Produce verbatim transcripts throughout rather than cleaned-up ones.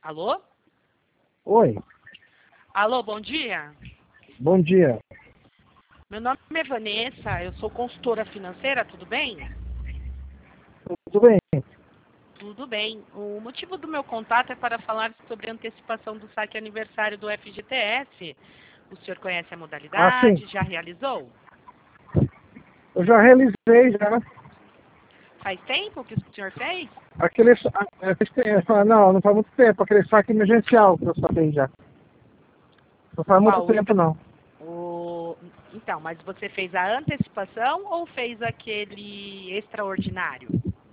Alô? Oi, Alô, bom dia. bom dia. Meu nome é Vanessa, eu sou consultora financeira, tudo bem? Tudo bem? Tudo bem. O motivo do meu contato é para falar sobre a antecipação do saque aniversário do F G T S. O senhor conhece a Ah, modalidade? sim. Já realizou? Eu já realizei já. Faz tempo que o senhor fez? Aquele. ah, é, faz tempo. Ah, Não, não faz muito tempo. Aquele saque emergencial que eu saquei já. Não faz muito Qual? O, tempo, espe- não. o... Então, mas você fez a antecipação ou fez aquele extraordinário?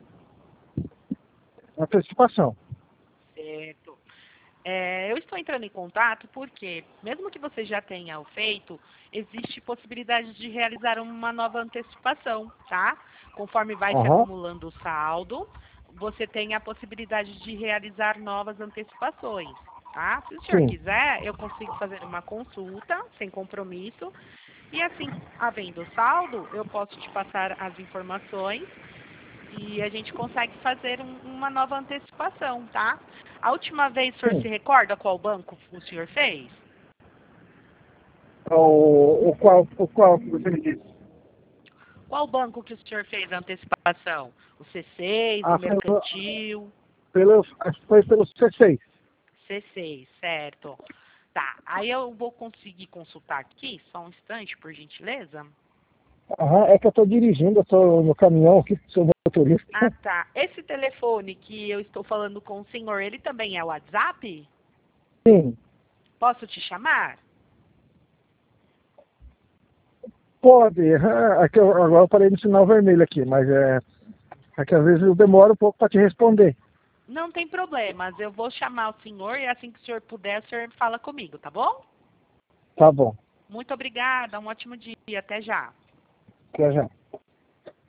Antecipação. Certo. É, eu estou entrando em contato porque, mesmo que você já tenha o feito, existe possibilidade de realizar uma nova antecipação, tá? Conforme vai se Aham. acumulando o saldo, você tem a possibilidade de realizar novas antecipações, tá? Se o senhor Sim. quiser, eu consigo fazer uma consulta sem compromisso e assim, havendo saldo, eu posso te passar as informações e a gente consegue fazer um- uma nova antecipação, tá? A última vez, o senhor Sim. se recorda qual banco o senhor fez? O, o qual, o qual que você me disse? Qual banco que o senhor fez a antecipação? O C seis, o Ah, foi, Mercantil? pelo, acho que foi pelo C seis. C seis, certo. Tá, aí eu vou conseguir consultar aqui, só um instante, por gentileza. Aham, é que eu estou dirigindo, eu estou no caminhão aqui, sou motorista. Ah, tá. Esse telefone que eu estou falando com o senhor, ele também é o WhatsApp? Sim, Posso te chamar? pode. aham, É que eu, agora eu parei no sinal vermelho aqui, mas é, é que às vezes eu demoro um pouco para te responder. Não tem problemas, eu vou chamar o senhor e assim que o senhor puder, o senhor fala comigo, tá bom? Tá bom. Muito obrigada, um ótimo dia, até já. Até já.